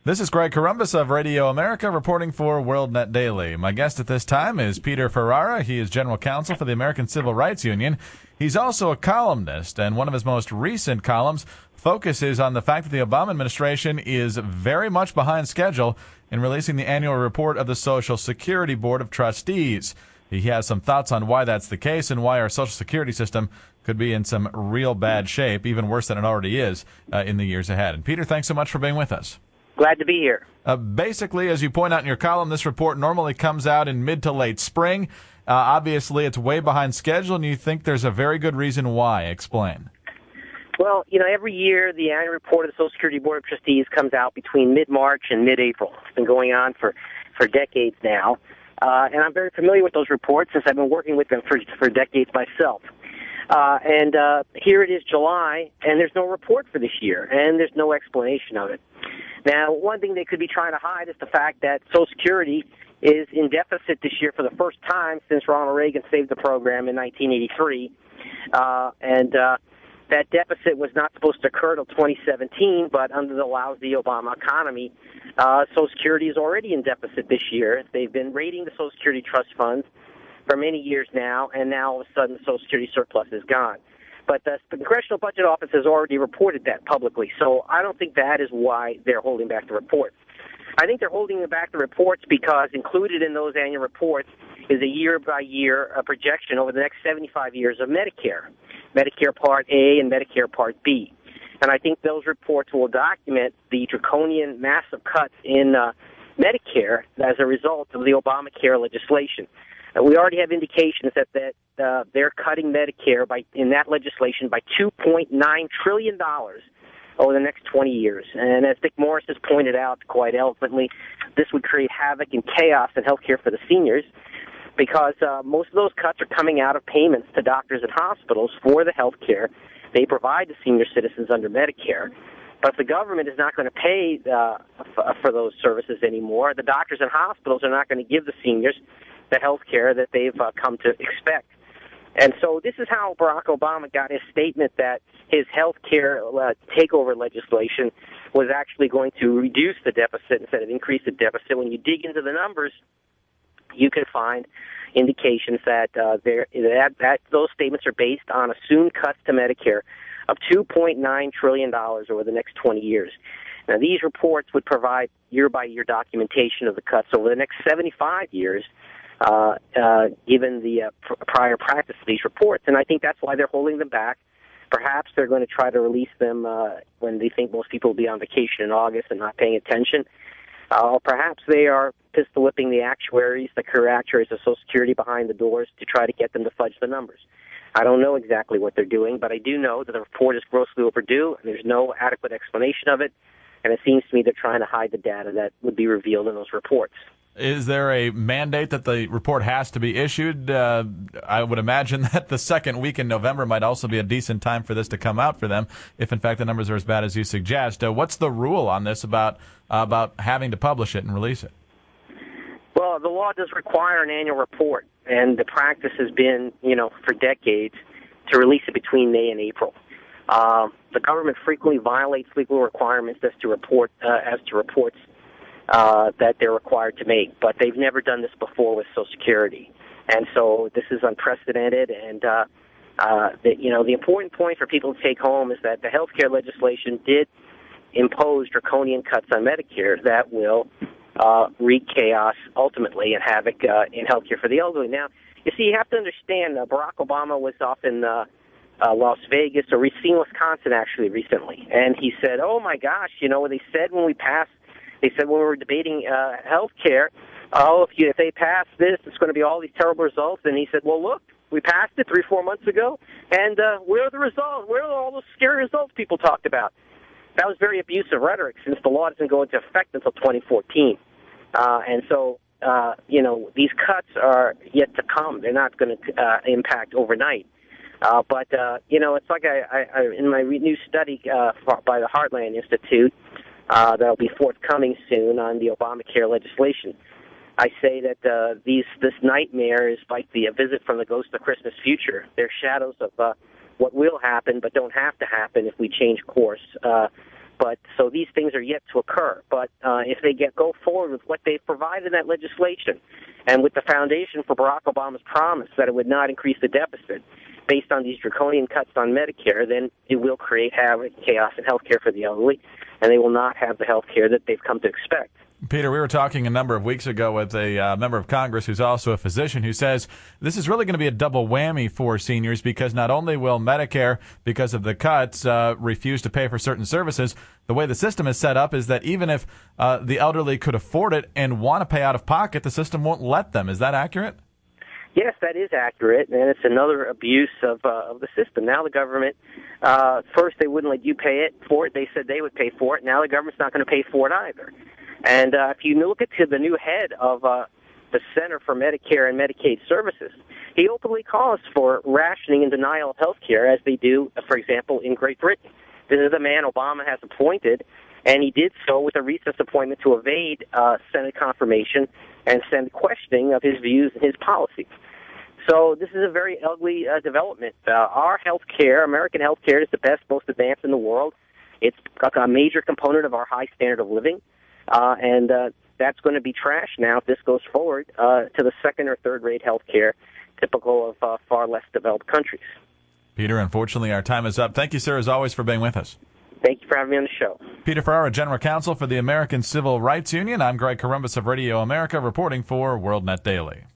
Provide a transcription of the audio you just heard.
This is Greg Corombos of Radio America reporting for WorldNet Daily. My guest at this time is Peter Ferrara. He is General Counsel for the American Civil Rights Union. He's also a columnist, and one of his most recent columns focuses on the fact that the Obama administration is very much behind schedule in releasing the annual report of the Social Security Board of Trustees. He has some thoughts on why that's the case and why our Social Security system could be in some real bad shape, even worse than it already is in the years ahead. And Peter, thanks so much for being with us. Glad to be here. Basically, as you point out in your column, this report normally comes out in mid to late spring. Obviously, it's way behind schedule, and you think there's a very good reason why. Explain. Well, every year the annual report of the Social Security Board of Trustees comes out between mid-March and mid-April. It's been going on for decades now. And I'm very familiar with those reports since I've been working with them for decades myself. And here it is July, and there's no report for this year, and there's no explanation of it. Now, one thing they could be trying to hide is the fact that Social Security is in deficit this year for the first time since Ronald Reagan saved the program in 1983. That deficit was not supposed to occur until 2017, but under the lousy Obama economy, Social Security is already in deficit this year. They've been raiding the Social Security trust funds for many years now, and now all of a sudden the Social Security surplus is gone. But the Congressional Budget Office has already reported that publicly, so I don't think that is why they're holding back the reports. I think they're holding back the reports because included in those annual reports is a year-by-year projection over the next 75 years of Medicare Part A and Medicare Part B. And I think those reports will document the draconian massive cuts in Medicare as a result of the Obamacare legislation. We already have indications that they're cutting Medicare in that legislation by $2.9 trillion over the next 20 years. And as Dick Morris has pointed out quite eloquently, this would create havoc and chaos in health care for the seniors because most of those cuts are coming out of payments to doctors and hospitals for the health care they provide to senior citizens under Medicare. But if the government is not going to pay for those services anymore, the doctors and hospitals are not going to give the seniors the health care that they've come to expect. And so this is how Barack Obama got his statement that his health care takeover legislation was actually going to reduce the deficit instead of increase the deficit. When you dig into the numbers, you can find indications that those statements are based on assumed cuts to Medicare of $2.9 trillion over the next 20 years. Now, these reports would provide year-by-year documentation of the cuts over the next 75 years, given the prior practice of these reports. And I think that's why they're holding them back. Perhaps they're going to try to release them when they think most people will be on vacation in August and not paying attention. Or perhaps they are pistol-whipping the actuaries, the career actuaries of Social Security behind the doors to try to get them to fudge the numbers. I don't know exactly what they're doing, but I do know that the report is grossly overdue, and there's no adequate explanation of it. And it seems to me they're trying to hide the data that would be revealed in those reports. Is there a mandate that the report has to be issued? I would imagine that the second week in November might also be a decent time for this to come out for them, if in fact the numbers are as bad as you suggest. What's the rule on this about having to publish it and release it? Well, the law does require an annual report, and the practice has been, for decades, to release it between May and April. The government frequently violates legal requirements as to reports that they're required to make, but they've never done this before with Social Security, and so this is unprecedented. And the important point for people to take home is that the health care legislation did impose draconian cuts on Medicare that will wreak chaos ultimately and havoc in health care for the elderly. Now, you see, you have to understand Barack Obama was off in Las Vegas or Racine, Wisconsin, actually recently, and he said, "Oh my gosh, what they said when we passed." They said when we were debating health care, if they pass this, it's going to be all these terrible results. And he said, well, look, we passed it 3-4 months ago, and where are the results? Where are all those scary results people talked about? That was very abusive rhetoric since the law doesn't go into effect until 2014. And so, these cuts are yet to come. They're not going to impact overnight. But it's like I in my new study by the Heartland Institute, that'll be forthcoming soon on the Obamacare legislation. I say that this nightmare is like the visit from the ghost of Christmas future. They're shadows of what will happen but don't have to happen if we change course. But But so these things are yet to occur. But if they go forward with what they've provided in that legislation, and with the foundation for Barack Obama's promise that it would not increase the deficit based on these draconian cuts on Medicare, then it will create havoc, chaos in health care for the elderly, and they will not have the health care that they've come to expect. Peter, we were talking a number of weeks ago with a member of Congress who's also a physician who says this is really going to be a double whammy for seniors because not only will Medicare, because of the cuts, refuse to pay for certain services, the way the system is set up is that even if the elderly could afford it and want to pay out of pocket, the system won't let them. Is that accurate? Yes, that is accurate, and it's another abuse of the system. Now the government, first they wouldn't let you pay for it. They said they would pay for it. Now the government's not going to pay for it either. And if you look at the new head of the Center for Medicare and Medicaid Services, he openly calls for rationing and denial of health care as they do, for example, in Great Britain. This is the man Obama has appointed, and he did so with a recess appointment to evade Senate confirmation and send questioning of his views and his policies. So this is a very ugly development. Our health care, American health care, is the best, most advanced in the world. It's a major component of our high standard of living. And that's going to be trashed now if this goes forward to the second or third-rate health care typical of far less developed countries. Peter, unfortunately, our time is up. Thank you, sir, as always, for being with us. Thank you for having me on the show. Peter Ferrara, General Counsel for the American Civil Rights Union. I'm Greg Corombos of Radio America, reporting for WorldNet Daily.